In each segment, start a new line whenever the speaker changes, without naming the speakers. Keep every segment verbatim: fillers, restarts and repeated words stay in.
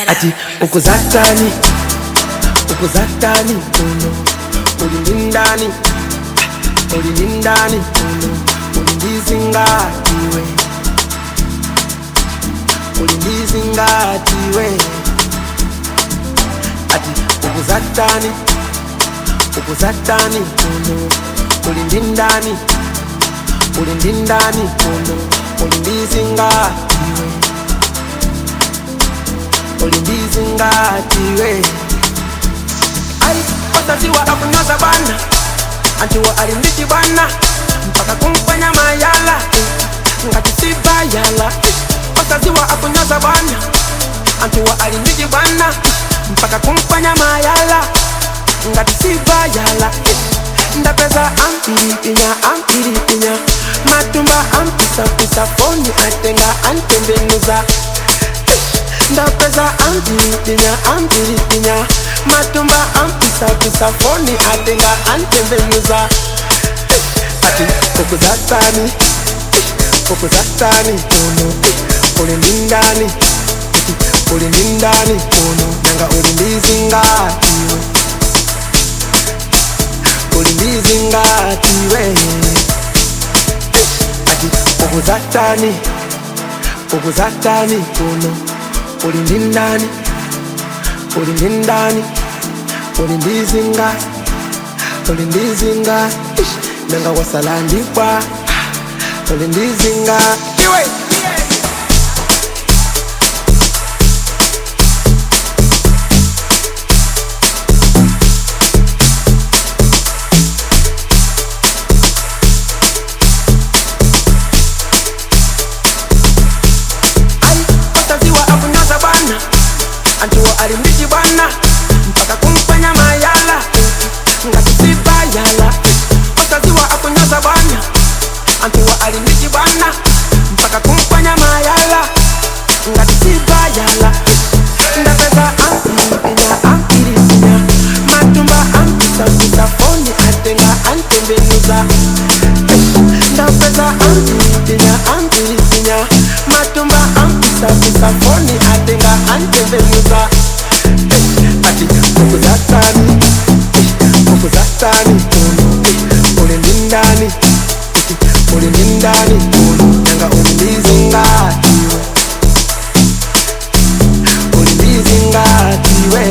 ati ukuzatani ukuzatani uno ulindindani ulindindani uno ulindizingatiwe ulindizingatiwe ati ukuzatani ukuzatani uno ulindindani ulindindani uno ulindizingatiwe ulindizingatiwe ai wasaziwa akunyoza bana antiwa alindiki bana mpaka kumfanya mayala ngati siba yala wasaziwa akunyoza bana antiwa alindiki bana mpaka kumfanya mayala ngati siba yala ndapeza ampiripinya ampiripinya matumba ampisa pisa foni atenga antembenuza ndapeza ampiripinya ampiripinya matumba ampisa pisa foni atenga antembenuza ati ukuzatani ukuzatani uno ulindindani ulindindani uno nanga ulindizingatiwe ulindizingatiwe ati ukuzatani ukuzatani uno ulindindani ulindindani ulindizinga ulindizinga nanga wasalandikwa ulindizinga iwe antiwa alindiki bana mpaka kumfanya mayala ngati siba yala wasaziwa akunyoza bana antiwa alindiki bana mpaka kumfanya mayala ngati siba yala ndapeza ampiripinya ampiripinya matumba ampisa pisa foni atenga antembenuza ndapeza ampiripinya ampiripinya matumba ampisa pisa foni atenga antembenuza ati ukuzatani ukuzatani uno ulindindani ulindindani uno nanga ulindizingatiwe ulindizingatiwe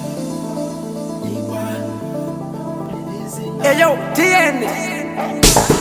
Hey yo, T N